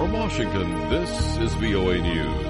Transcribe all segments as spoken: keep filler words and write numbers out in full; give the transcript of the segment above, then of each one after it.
From Washington, this is V O A News.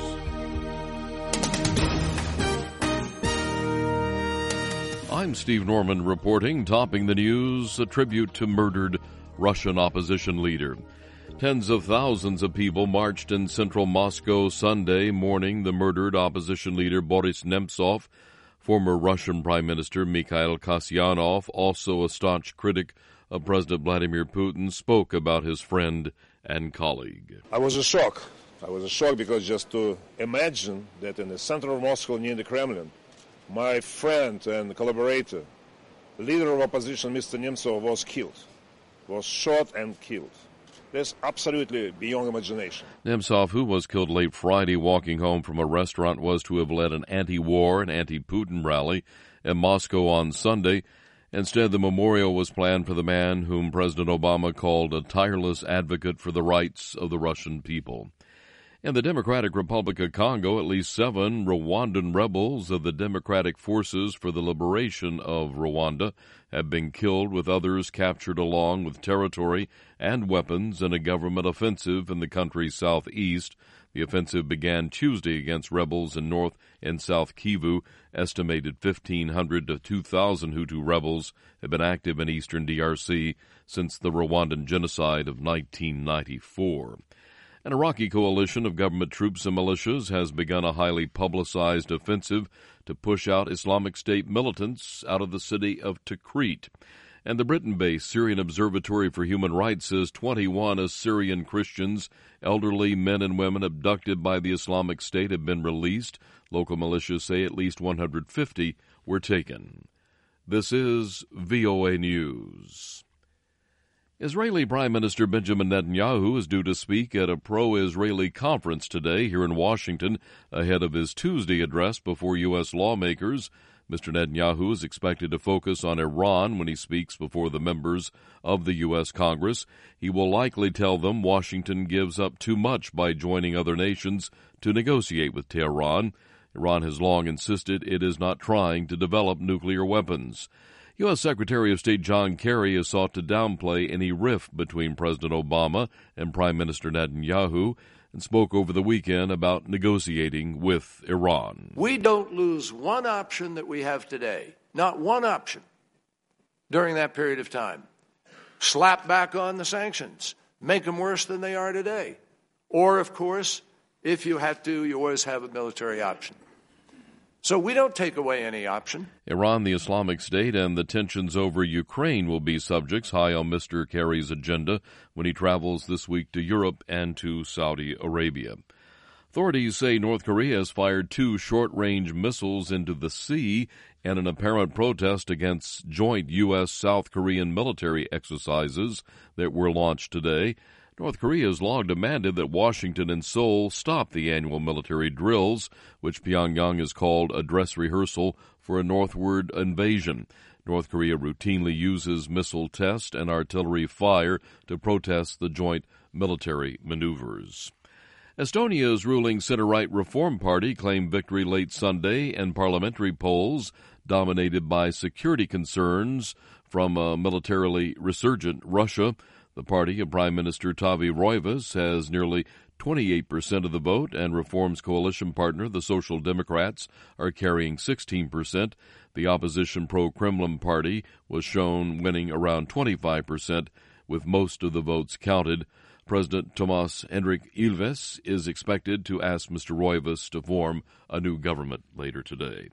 I'm Steve Norman reporting. Topping the news, a tribute to murdered Russian opposition leader. Tens of thousands of people marched in central Moscow Sunday mourning the murdered opposition leader Boris Nemtsov. Former Russian Prime Minister Mikhail Kasyanov, also a staunch critic of President Vladimir Putin, spoke about his friend and colleague. I was a shock. I was a shock because just to imagine that in the center of Moscow near the Kremlin, my friend and collaborator, leader of opposition, Mister Nemtsov, was killed, was shot and killed. That's absolutely beyond imagination. Nemtsov, who was killed late Friday walking home from a restaurant, was to have led an anti-war and anti-Putin rally in Moscow on Sunday. Instead, the memorial was planned for the man whom President Obama called a tireless advocate for the rights of the Russian people. In the Democratic Republic of Congo, at least seven Rwandan rebels of the Democratic Forces for the Liberation of Rwanda have been killed, with others captured along with territory and weapons in a government offensive in the country's southeast. The offensive began Tuesday against rebels in North and South Kivu. Estimated fifteen hundred to two thousand Hutu rebels have been active in eastern D R C since the Rwandan genocide of nineteen ninety-four. An Iraqi coalition of government troops and militias has begun a highly publicized offensive to push out Islamic State militants out of the city of Tikrit. And the Britain-based Syrian Observatory for Human Rights says twenty-one Assyrian Christians, elderly men and women abducted by the Islamic State, have been released. Local militias say at least one hundred fifty were taken. This is V O A News. Israeli Prime Minister Benjamin Netanyahu is due to speak at a pro-Israeli conference today here in Washington ahead of his Tuesday address before U S lawmakers. Mister Netanyahu is expected to focus on Iran when he speaks before the members of the U S Congress. He will likely tell them Washington gives up too much by joining other nations to negotiate with Tehran. Iran has long insisted it is not trying to develop nuclear weapons. U S Secretary of State John Kerry has sought to downplay any rift between President Obama and Prime Minister Netanyahu and spoke over the weekend about negotiating with Iran. We don't lose one option that we have today, not one option, during that period of time. Slap back on the sanctions, make them worse than they are today. Or, of course, if you have to, you always have a military option. So we don't take away any option. Iran, the Islamic State, and the tensions over Ukraine will be subjects high on Mister Kerry's agenda when he travels this week to Europe and to Saudi Arabia. Authorities say North Korea has fired two short-range missiles into the sea in an apparent protest against joint U S South Korean military exercises that were launched today. North Korea has long demanded that Washington and Seoul stop the annual military drills, which Pyongyang has called a dress rehearsal for a northward invasion. North Korea routinely uses missile test and artillery fire to protest the joint military maneuvers. Estonia's ruling center-right Reform Party claimed victory late Sunday in parliamentary polls dominated by security concerns from a militarily resurgent Russia. The party of Prime Minister Taavi Rõivas has nearly twenty-eight percent of the vote, and Reform's coalition partner, the Social Democrats, are carrying sixteen percent. The opposition pro-Kremlin party was shown winning around twenty-five percent, with most of the votes counted. President Tomas Hendrik Ilves is expected to ask Mister Rõivas to form a new government later today.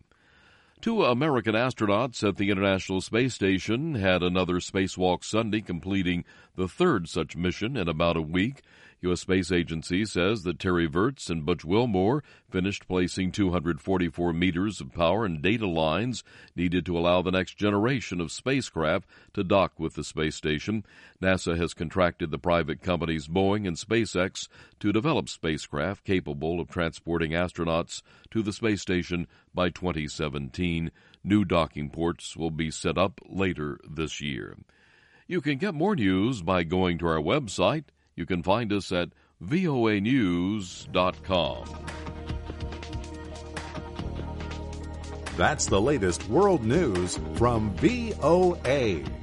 Two American astronauts at the International Space Station had another spacewalk Sunday, completing the third such mission in about a week. U S Space Agency says that Terry Virts and Butch Wilmore finished placing two hundred forty-four meters of power and data lines needed to allow the next generation of spacecraft to dock with the space station. NASA has contracted the private companies Boeing and SpaceX to develop spacecraft capable of transporting astronauts to the space station by twenty seventeen. New docking ports will be set up later this year. You can get more news by going to our website. You can find us at V O A news dot com. That's the latest world news from V O A.